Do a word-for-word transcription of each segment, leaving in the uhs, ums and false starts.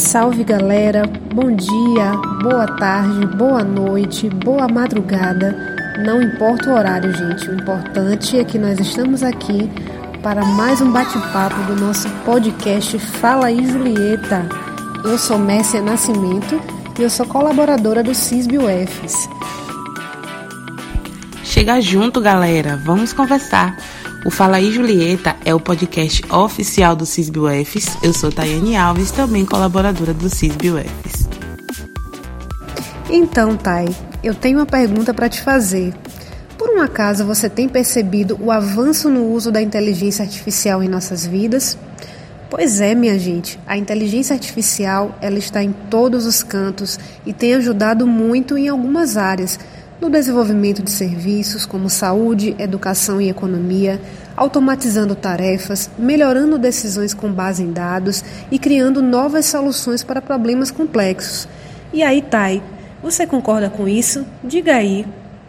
Salve galera, bom dia, boa tarde, boa noite, boa madrugada, não importa o horário, gente, o importante é que nós estamos aqui para mais um bate-papo do nosso podcast Fala aí Julieta. Eu sou Mércia Nascimento e eu sou colaboradora do CISB-UFES. Chega junto galera, vamos conversar. O Fala aí Julieta é o podcast oficial do CISB-UFES. Eu sou Tayane Alves, também colaboradora do CISB-UFES. Então, Thay, eu tenho uma pergunta para te fazer. Por um acaso você tem percebido o avanço no uso da inteligência artificial em nossas vidas? Pois é, minha gente, a inteligência artificial ela está em todos os cantos e tem ajudado muito em algumas áreas, no desenvolvimento de serviços como saúde, educação e economia, automatizando tarefas, melhorando decisões com base em dados e criando novas soluções para problemas complexos. E aí, Thay, você concorda com isso? Diga aí.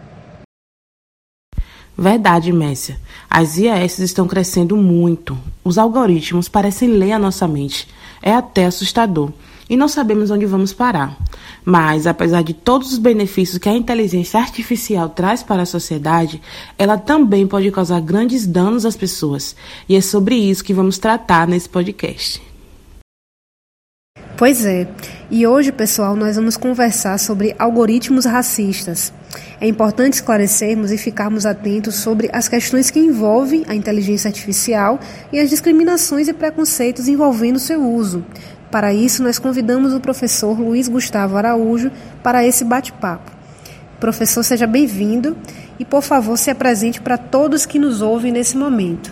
Verdade, Mércia. As I A S estão crescendo muito. Os algoritmos parecem ler a nossa mente. É até assustador. E não sabemos onde vamos parar. Mas, apesar de todos os benefícios que a inteligência artificial traz para a sociedade, ela também pode causar grandes danos às pessoas. E é sobre isso que vamos tratar nesse podcast. Pois é. E hoje, pessoal, nós vamos conversar sobre algoritmos racistas. É importante esclarecermos e ficarmos atentos sobre as questões que envolvem a inteligência artificial e as discriminações e preconceitos envolvendo seu uso. Para isso, nós convidamos o professor Luiz Gustavo Araújo para esse bate-papo. Professor, seja bem-vindo e, por favor, se apresente para todos que nos ouvem nesse momento.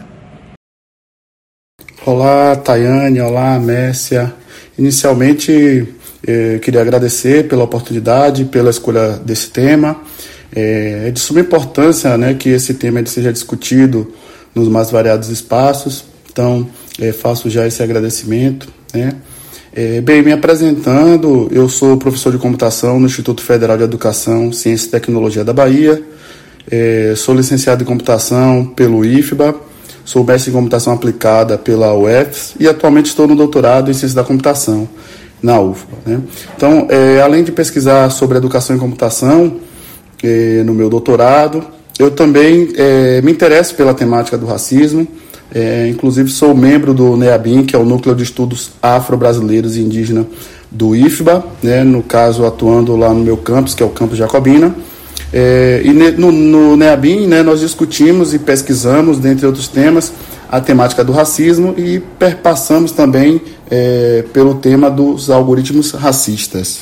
Olá, Tayane, olá, Mércia. Inicialmente, eh, queria agradecer pela oportunidade, pela escolha desse tema. É de suma importância, né, que esse tema seja discutido nos mais variados espaços, então eh, faço já esse agradecimento, né. É, bem, me apresentando, eu sou professor de computação no Instituto Federal de Educação, Ciência e Tecnologia da Bahia, é, sou licenciado em computação pelo I F B A, sou mestre em computação aplicada pela U F E S e atualmente estou no doutorado em ciência da computação na U F B A. Né? Então, é, além de pesquisar sobre educação em computação é, no meu doutorado, eu também é, me interesso pela temática do racismo. É, inclusive sou membro do NEABIN, que é o Núcleo de Estudos Afro-Brasileiros e Indígenas do I F B A, né, no caso atuando lá no meu campus, que é o campus Jacobina. É, e no, no NEABIN, né, nós discutimos e pesquisamos, dentre outros temas, a temática do racismo e perpassamos também é, pelo tema dos algoritmos racistas.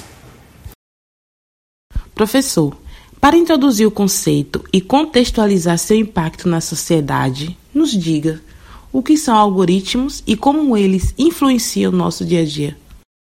Professor, para introduzir o conceito e contextualizar seu impacto na sociedade, nos diga o que são algoritmos e como eles influenciam o nosso dia a dia.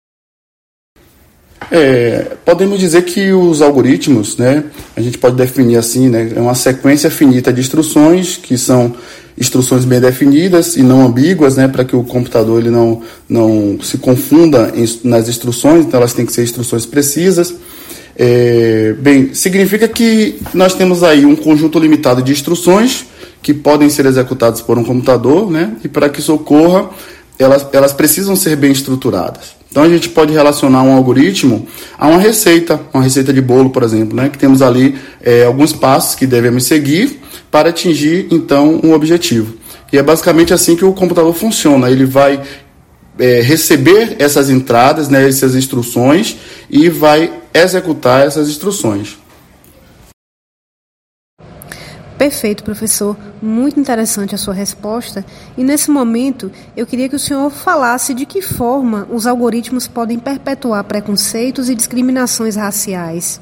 É, podemos dizer que os algoritmos, né, a gente pode definir assim, né, é uma sequência finita de instruções, que são instruções bem definidas e não ambíguas, né, para que o computador ele não, não se confunda em, nas instruções, então elas têm que ser instruções precisas. É, bem, significa que nós temos aí um conjunto limitado de instruções que podem ser executadas por um computador, né? E para que isso ocorra, elas, elas precisam ser bem estruturadas. Então a gente pode relacionar um algoritmo a uma receita, uma receita de bolo, por exemplo, né? Que temos ali é, alguns passos que devemos seguir para atingir, então, um objetivo. E é basicamente assim que o computador funciona. Ele vai é, receber essas entradas, né, essas instruções, e vai executar essas instruções. Perfeito, professor. Muito interessante a sua resposta. E nesse momento, eu queria que o senhor falasse de que forma os algoritmos podem perpetuar preconceitos e discriminações raciais.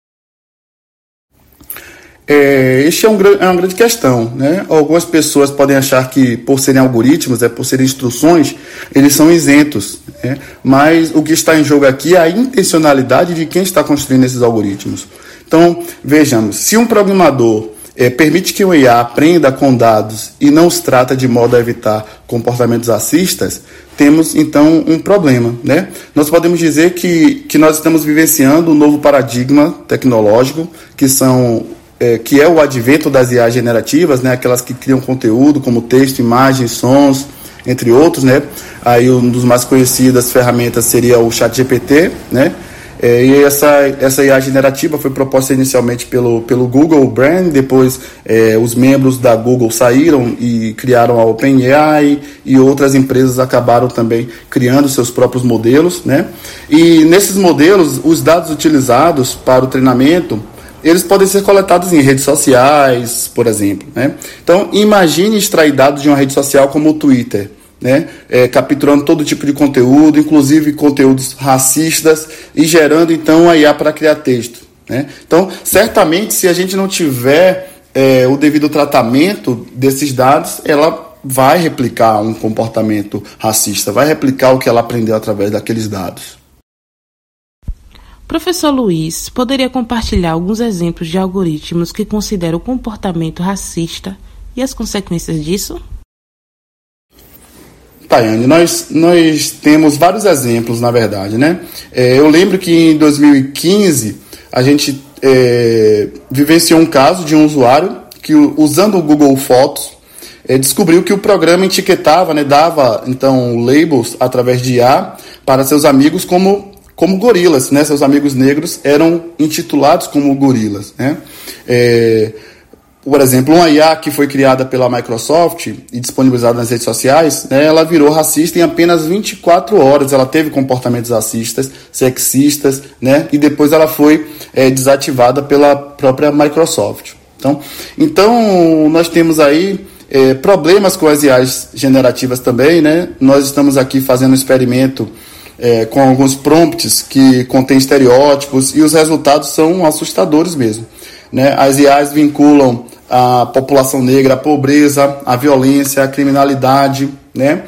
É, este é, um, é uma grande questão, né? Algumas pessoas podem achar que, por serem algoritmos, é, por serem instruções, eles são isentos, né? Mas o que está em jogo aqui é a intencionalidade de quem está construindo esses algoritmos. Então, vejamos, se um programador É, permite que o I A aprenda com dados e não os trata de modo a evitar comportamentos racistas, temos então um problema, né? Nós podemos dizer que, que nós estamos vivenciando um novo paradigma tecnológico, que, são, é, que é o advento das I A generativas, né? Aquelas que criam conteúdo como texto, imagens, sons, entre outros, né? Aí um dos mais conhecidas ferramentas seria o ChatGPT, né? É, e essa, essa I A generativa foi proposta inicialmente pelo, pelo Google Brand, depois é, os membros da Google saíram e criaram a OpenAI, e outras empresas acabaram também criando seus próprios modelos, né? E nesses modelos, os dados utilizados para o treinamento, eles podem ser coletados em redes sociais, por exemplo, né? Então, imagine extrair dados de uma rede social como o Twitter, né, é, capturando todo tipo de conteúdo, inclusive conteúdos racistas, e gerando então a I A para criar texto, né? Então, certamente, se a gente não tiver é, o devido tratamento desses dados, ela vai replicar um comportamento racista, vai replicar o que ela aprendeu através daqueles dados. Professor Luiz, poderia compartilhar alguns exemplos de algoritmos que consideram o comportamento racista e as consequências disso? Tayane, nós, nós temos vários exemplos, na verdade, né? É, eu lembro que em dois mil e quinze a gente é, vivenciou um caso de um usuário que, usando o Google Fotos, é, descobriu que o programa etiquetava, né, dava então labels através de I A para seus amigos como, como gorilas, né? Seus amigos negros eram intitulados como gorilas, né? É, Por exemplo, uma I A que foi criada pela Microsoft e disponibilizada nas redes sociais, né, ela virou racista em apenas vinte e quatro horas. Ela teve comportamentos racistas, sexistas, né, e depois ela foi é, desativada pela própria Microsoft. Então, então nós temos aí é, problemas com as I As generativas também, né? Nós estamos aqui fazendo um experimento é, com alguns prompts que contêm estereótipos e os resultados são assustadores mesmo, né? As I As vinculam a população negra, a pobreza, a violência, a criminalidade, né?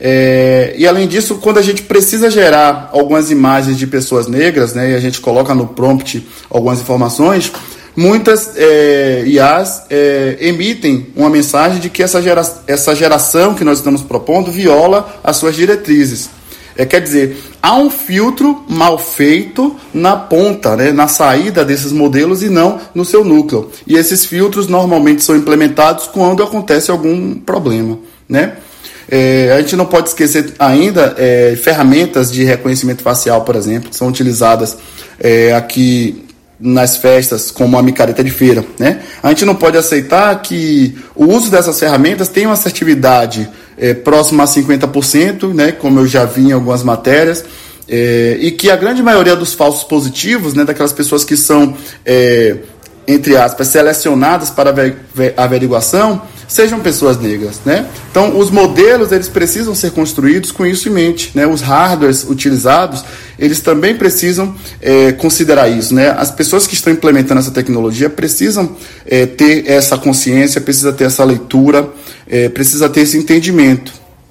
É, e além disso, quando a gente precisa gerar algumas imagens de pessoas negras, né, e a gente coloca no prompt algumas informações, muitas é, I As é, emitem uma mensagem de que essa, gera, essa geração que nós estamos propondo viola as suas diretrizes. É, quer dizer, há um filtro mal feito na ponta, né, na saída desses modelos e não no seu núcleo. E esses filtros normalmente são implementados quando acontece algum problema, né? É, a gente não pode esquecer ainda é, ferramentas de reconhecimento facial, por exemplo, que são utilizadas é, aqui nas festas como a micareta de feira, né? A gente não pode aceitar que o uso dessas ferramentas tenha uma assertividade é, próxima a cinquenta por cento, né, como eu já vi em algumas matérias, é, e que a grande maioria dos falsos positivos, né, daquelas pessoas que são, é, entre aspas, selecionadas para a averiguação, sejam pessoas negras, né? Então, os modelos, eles precisam ser construídos com isso em mente, né? Os hardwares utilizados, eles também precisam é, considerar isso, né? As pessoas que estão implementando essa tecnologia precisam é, ter essa consciência, precisa ter essa leitura, é, precisa ter esse entendimento.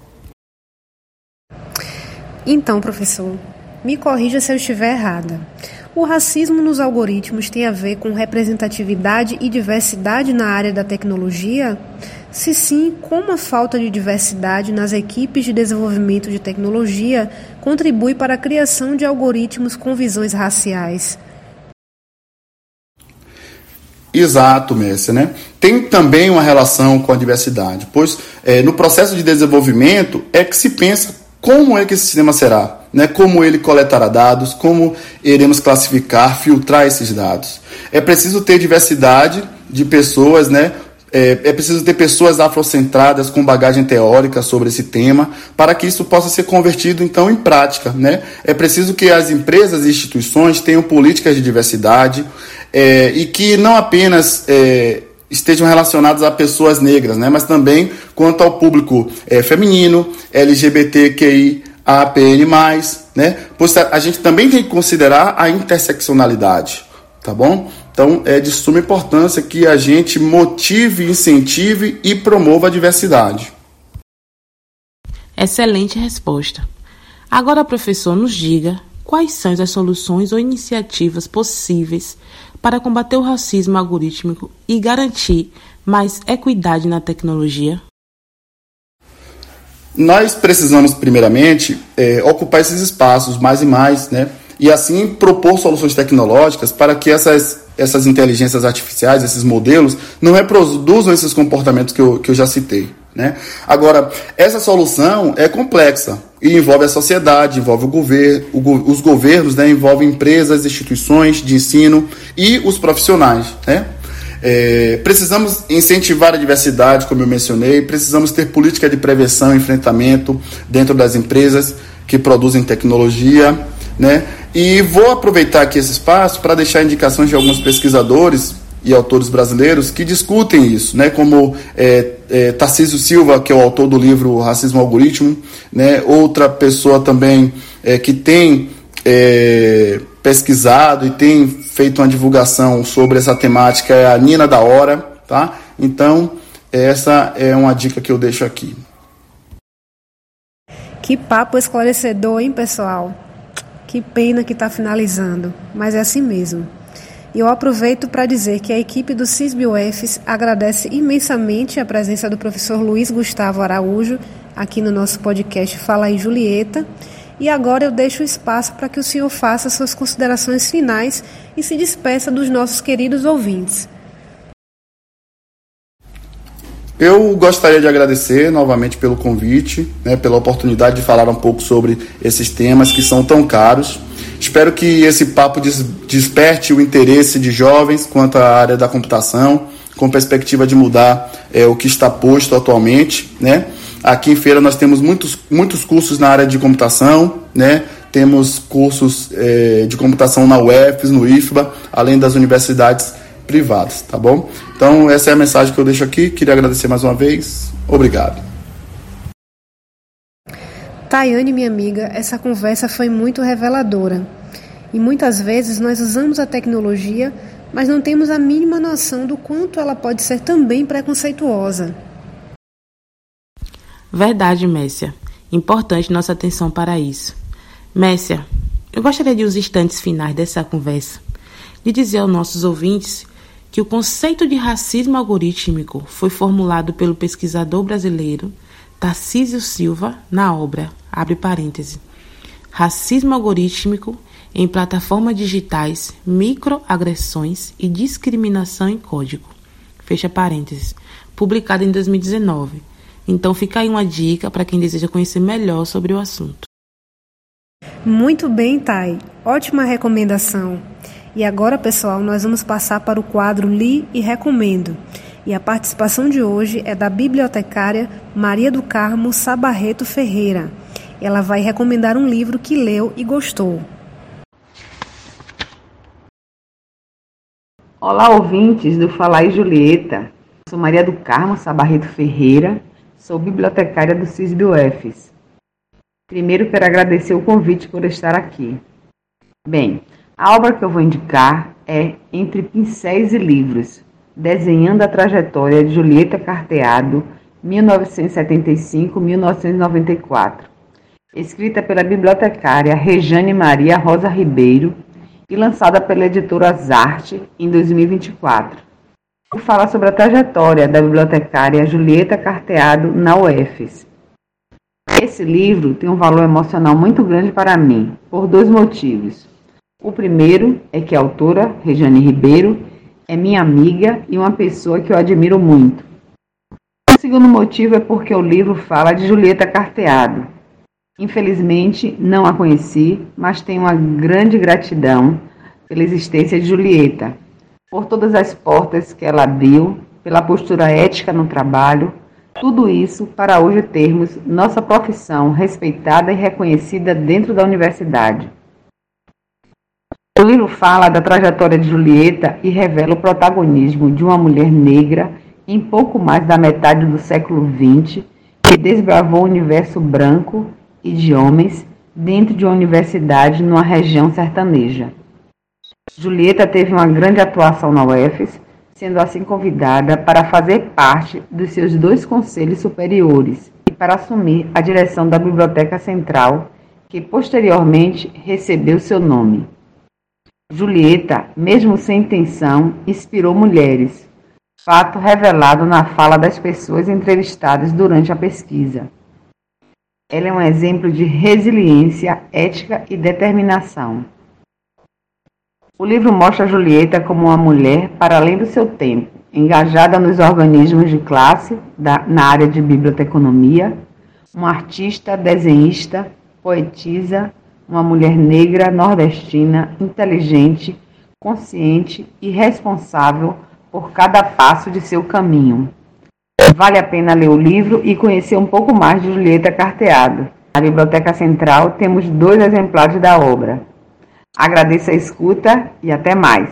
Então, professor, me corrija se eu estiver errada. O racismo nos algoritmos tem a ver com representatividade e diversidade na área da tecnologia? Se sim, como a falta de diversidade nas equipes de desenvolvimento de tecnologia contribui para a criação de algoritmos com visões raciais? Exato, Messia, né? Tem também uma relação com a diversidade, pois é, no processo de desenvolvimento é que se pensa como é que esse sistema será, né? Como ele coletará dados, como iremos classificar, filtrar esses dados. É preciso ter diversidade de pessoas, né? É, é preciso ter pessoas afrocentradas com bagagem teórica sobre esse tema, para que isso possa ser convertido, então, em prática, né? É preciso que as empresas e instituições tenham políticas de diversidade é, e que não apenas é, estejam relacionadas a pessoas negras, né? Mas também quanto ao público é, feminino, L G B T Q I A P N mais, né? Pois a gente também tem que considerar a interseccionalidade, tá bom? Então, é de suma importância que a gente motive, incentive e promova a diversidade. Excelente resposta. Agora, professor, nos diga quais são as soluções ou iniciativas possíveis para combater o racismo algorítmico e garantir mais equidade na tecnologia? Nós precisamos, primeiramente, é, ocupar esses espaços mais e mais, né? e assim propor soluções tecnológicas para que essas, essas inteligências artificiais, esses modelos, não reproduzam esses comportamentos que eu, que eu já citei, né? Agora, essa solução é complexa e envolve a sociedade, envolve o governo, o, os governos, né? Envolve empresas, instituições de ensino e os profissionais, né? É, precisamos incentivar a diversidade, como eu mencionei, precisamos ter política de prevenção e enfrentamento dentro das empresas que produzem tecnologia, né? E vou aproveitar aqui esse espaço para deixar indicações de alguns pesquisadores e autores brasileiros que discutem isso, né? Como é, é, Tarcísio Silva, que é o autor do livro Racismo Algoritmo, né? Outra pessoa também é, que tem é, pesquisado e tem feito uma divulgação sobre essa temática é a Nina da Hora, tá? Então, essa é uma dica que eu deixo aqui. Que papo esclarecedor, hein, pessoal? Que pena que está finalizando, mas é assim mesmo. E eu aproveito para dizer que a equipe do CISB-U F agradece imensamente a presença do professor Luiz Gustavo Araújo aqui no nosso podcast Fala aí, Julieta. E agora eu deixo o espaço para que o senhor faça suas considerações finais e se despeça dos nossos queridos ouvintes. Eu gostaria de agradecer novamente pelo convite, né, pela oportunidade de falar um pouco sobre esses temas que são tão caros. Espero que esse papo des- desperte o interesse de jovens quanto à área da computação, com perspectiva de mudar é, o que está posto atualmente, né? Aqui em Feira nós temos muitos, muitos cursos na área de computação, né? Temos cursos é, de computação na U F S, no I F B A, além das universidades privadas, tá bom? Então essa é a mensagem que eu deixo aqui, queria agradecer mais uma vez, obrigado. Tayane, minha amiga, essa conversa foi muito reveladora. E muitas vezes nós usamos a tecnologia, mas não temos a mínima noção do quanto ela pode ser também preconceituosa. Verdade, Messia. Importante nossa atenção para isso. Messia, eu gostaria de uns instantes finais dessa conversa de dizer aos nossos ouvintes que o conceito de racismo algorítmico foi formulado pelo pesquisador brasileiro Tarcísio Silva na obra, abre parêntese, Racismo Algorítmico em Plataformas Digitais, Microagressões e Discriminação em Código, fecha parênteses, publicado em dois mil e dezenove. Então fica aí uma dica para quem deseja conhecer melhor sobre o assunto. Muito bem, Thay. Ótima recomendação. E agora, pessoal, nós vamos passar para o quadro Li e Recomendo. E a participação de hoje é da bibliotecária Maria do Carmo Sabarreto Ferreira. Ela vai recomendar um livro que leu e gostou. Olá, ouvintes do Fala aí, Julieta. Sou Maria do Carmo Sabarreto Ferreira, sou bibliotecária do CISB-U F S. Primeiro quero agradecer o convite por estar aqui. Bem, a obra que eu vou indicar é Entre Pincéis e Livros, Desenhando a Trajetória de Julieta Carteado, mil novecentos e setenta e cinco a mil novecentos e noventa e quatro, escrita pela bibliotecária Rejane Maria Rosa Ribeiro e lançada pela editora Zarte em dois mil e vinte e quatro. Fala sobre a trajetória da bibliotecária Julieta Carteado na U F S. Esse livro tem um valor emocional muito grande para mim, por dois motivos. O primeiro é que a autora, Rejane Ribeiro, é minha amiga e uma pessoa que eu admiro muito. O segundo motivo é porque o livro fala de Julieta Carteado. Infelizmente, não a conheci, mas tenho uma grande gratidão pela existência de Julieta, por todas as portas que ela abriu, pela postura ética no trabalho, tudo isso para hoje termos nossa profissão respeitada e reconhecida dentro da universidade. O livro fala da trajetória de Julieta e revela o protagonismo de uma mulher negra em pouco mais da metade do século vinte, que desbravou o universo branco e de homens dentro de uma universidade numa região sertaneja. Julieta teve uma grande atuação na U F S, sendo assim convidada para fazer parte dos seus dois conselhos superiores e para assumir a direção da Biblioteca Central, que posteriormente recebeu seu nome. Julieta, mesmo sem intenção, inspirou mulheres, fato revelado na fala das pessoas entrevistadas durante a pesquisa. Ela é um exemplo de resiliência, ética e determinação. O livro mostra Julieta como uma mulher para além do seu tempo, engajada nos organismos de classe da, na área de biblioteconomia, uma artista, desenhista, poetisa, uma mulher negra, nordestina, inteligente, consciente e responsável por cada passo de seu caminho. Vale a pena ler o livro e conhecer um pouco mais de Julieta Carteado. Na Biblioteca Central temos dois exemplares da obra. Agradeço a escuta e até mais.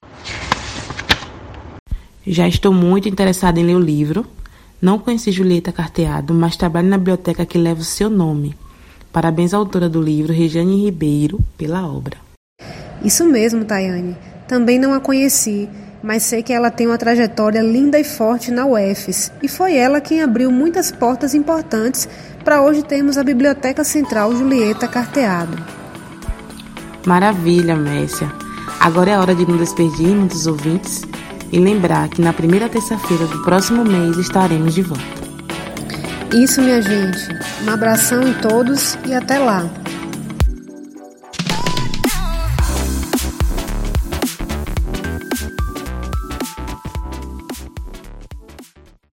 Já estou muito interessada em ler o livro. Não conheci Julieta Carteado, mas trabalho na biblioteca que leva o seu nome. Parabéns à autora do livro, Regiane Ribeiro, pela obra. Isso mesmo, Tayane. Também não a conheci, mas sei que ela tem uma trajetória linda e forte na U F S, e foi ela quem abriu muitas portas importantes para hoje termos a Biblioteca Central Julieta Carteado. Maravilha, Messia. Agora é hora de nos despedirmos dos ouvintes e lembrar que na primeira terça-feira do próximo mês estaremos de volta. Isso, minha gente. Um abração em todos e até lá.